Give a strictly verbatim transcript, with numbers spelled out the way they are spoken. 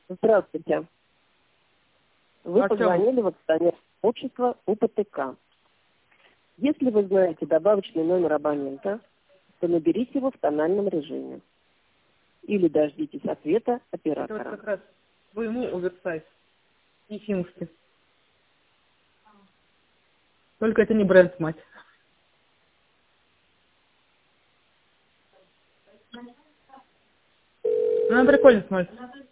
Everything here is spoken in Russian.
Здравствуйте. Вы Артем. позвонили в акционерное общество УПТК. Если вы знаете добавочный номер абонента, то наберите его в тональном режиме. Или дождитесь ответа Это вот оператора. как раз твоему оверсайз. Ефимовский. Только это не бренд, мать. Она прикольно смотрится.